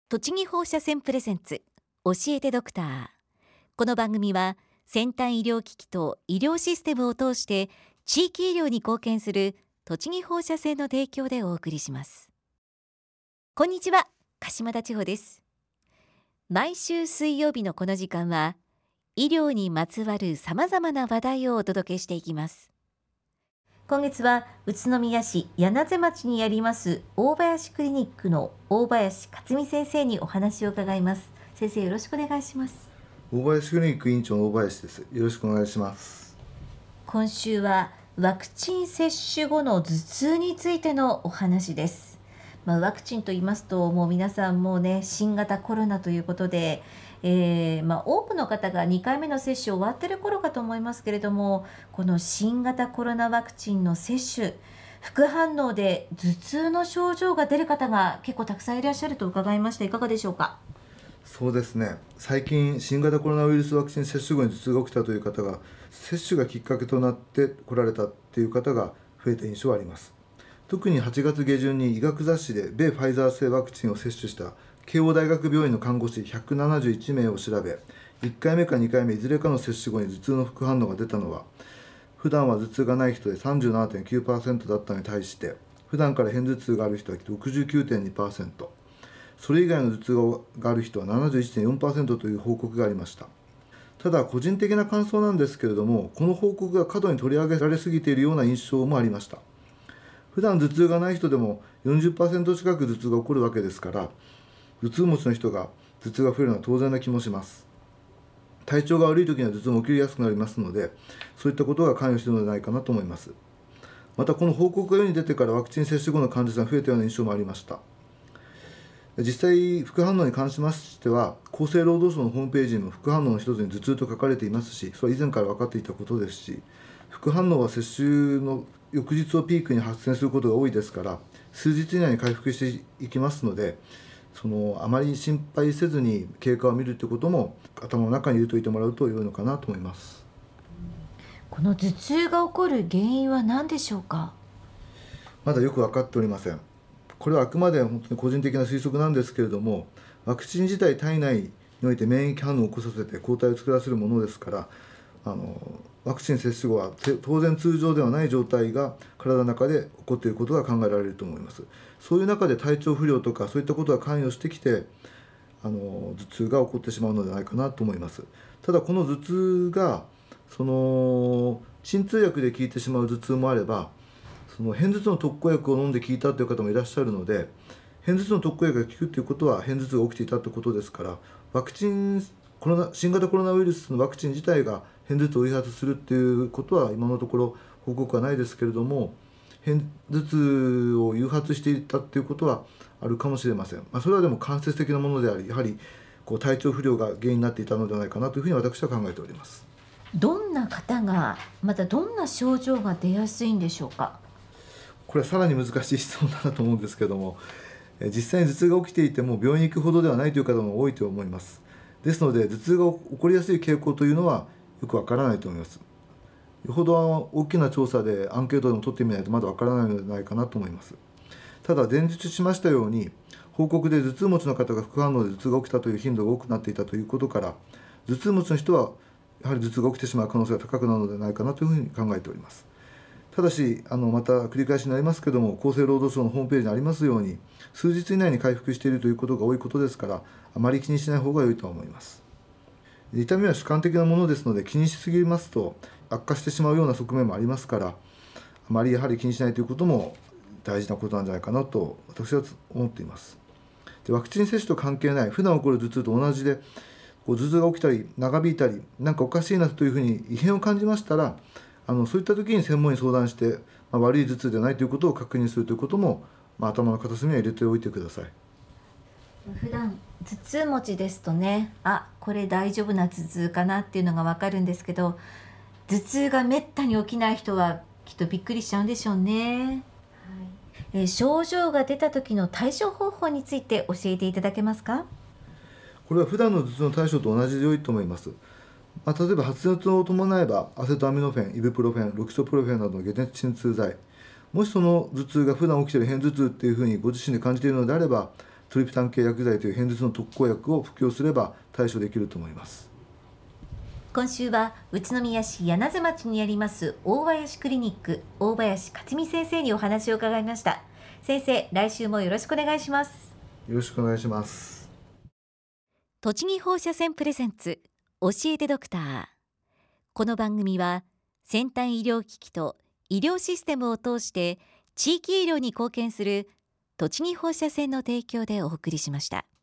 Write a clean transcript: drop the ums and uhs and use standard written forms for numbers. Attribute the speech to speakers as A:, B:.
A: 栃木放射線プレゼンツ教えてドクター。この番組は先端医療機器と医療システムを通して地域医療に貢献する栃木放射線の提供でお送りします。こんにちは、鹿島田千穂です。毎週水曜日のこの時間は医療にまつわるさまざまな話題をお届けしていきます。今月は宇都宮市柳瀬町にあります大林クリニックの大林克美先生にお話を伺います。先生、よろしくお願いします。
B: 大林クリニック院長の大林です。よろしくお願いします。
A: 今週はワクチン接種後の頭痛についてのお話です。ワクチンと言いますともう皆さんもうね、新型コロナということで多くの方が2回目の接種終わってる頃かと思いますけれども、この新型コロナワクチンの接種、副反応で頭痛の症状が出る方が結構たくさんいらっしゃると伺いました。いかがでしょうか？
B: そうですね、最近新型コロナウイルスワクチン接種後に頭痛が起きたという方が、接種がきっかけとなって来られたという方が増えた印象はあります。特に8月下旬に医学雑誌で米ファイザー製ワクチンを接種した慶応大学病院の看護師171名を調べ、1回目か2回目いずれかの接種後に頭痛の副反応が出たのは、普段は頭痛がない人で 37.9% だったのに対して、普段から片頭痛がある人は 69.2%、それ以外の頭痛がある人は 71.4% という報告がありました。ただ個人的な感想なんですけれども、この報告が過度に取り上げられすぎているような印象もありました。普段頭痛がない人でも 40% 近く頭痛が起こるわけですから、頭痛持ちの人が頭痛が増えるのは当然な気もします。体調が悪い時には頭痛も起きやすくなりますので、そういったことが関与しているのではないかなと思います。またこの報告が世に出てからワクチン接種後の患者さんが増えたような印象もありました。実際副反応に関しましては、厚生労働省のホームページにも副反応の一つに頭痛と書かれていますし、それは以前から分かっていたことですし、副反応は接種の翌日をピークに発生することが多いですから、数日以内に回復していきますので、あまり心配せずに経過を見るということも頭の中に入れておいてもらうと良いのかなと思います。
A: この頭痛が起こる原因は何でしょうか？
B: まだよく分かっておりません。これはあくまで本当に個人的な推測なんですけれども、ワクチン自体体内において免疫反応を起こさせて抗体を作らせるものですから、ワクチン接種後は当然通常ではない状態が体の中で起こっていることが考えられると思います。そういう中で体調不良とかそういったことが関与してきて頭痛が起こってしまうのではないかなと思います。ただこの頭痛が鎮痛薬で効いてしまう頭痛もあれば、片頭痛の特効薬を飲んで効いたという方もいらっしゃるので、片頭痛の特効薬が効くということは片頭痛が起きていたということですから、新型コロナウイルスのワクチン自体が片頭痛を誘発するということは今のところ報告はないですけれども、片頭痛を誘発していたということはあるかもしれません。それはでも間接的なものであり、やはり体調不良が原因になっていたのではないかなというふうに私は考えております。
A: どんな方がまたどんな症状が出やすいんでしょうか？
B: これはさらに難しい質問だなと思うんですけども、実際に頭痛が起きていても病院に行くほどではないという方も多いと思います。ですので頭痛が起こりやすい傾向というのはよくわからないと思います。よほど大きな調査でアンケートでも取ってみないとまだわからないのではないかなと思います。ただ前述しましたように、報告で頭痛持ちの方が副反応で頭痛が起きたという頻度が多くなっていたということから、頭痛持ちの人はやはり頭痛が起きてしまう可能性が高くなるのではないかなというふうに考えております。ただしまた繰り返しになりますけども、厚生労働省のホームページにありますように数日以内に回復しているということが多いことですから、あまり気にしない方が良いと思います。痛みは主観的なものですので、気にしすぎますと悪化してしまうような側面もありますから、あまりやはり気にしないということも大事なことなんじゃないかなと私は思っています。で、ワクチン接種と関係ない普段起こる頭痛と同じで、頭痛が起きたり長引いたりなんかおかしいなというふうに異変を感じましたら、そういった時に専門医に相談して、悪い頭痛ではないということを確認するということも、頭の片隅には入れておいてください。
A: 普段頭痛持ちですとね、これ大丈夫な頭痛かなっていうのが分かるんですけど、頭痛がめったに起きない人はきっとびっくりしちゃうんでしょうね。症状が出た時の対処方法について教えていただけますか？
B: これは普段の頭痛の対処と同じで良いと思います。例えば発熱を伴えばアセトアミノフェン、イブプロフェン、ロキソプロフェンなどの解熱鎮痛剤、もしその頭痛が普段起きている片頭痛っていうふうにご自身で感じているのであれば、 トリプタン系薬剤という片頭痛の特効薬を服用すれば対処できると思います。
A: 今週は宇都宮市柳津町にあります大林クリニック大林克美先生にお話を伺いました。先生、来週もよろしくお願いします。
B: よろしくお願いします。
A: 栃木放射線プレゼンツ教えてドクター。この番組は先端医療機器と医療システムを通して地域医療に貢献する栃木放射線の提供でお送りしました。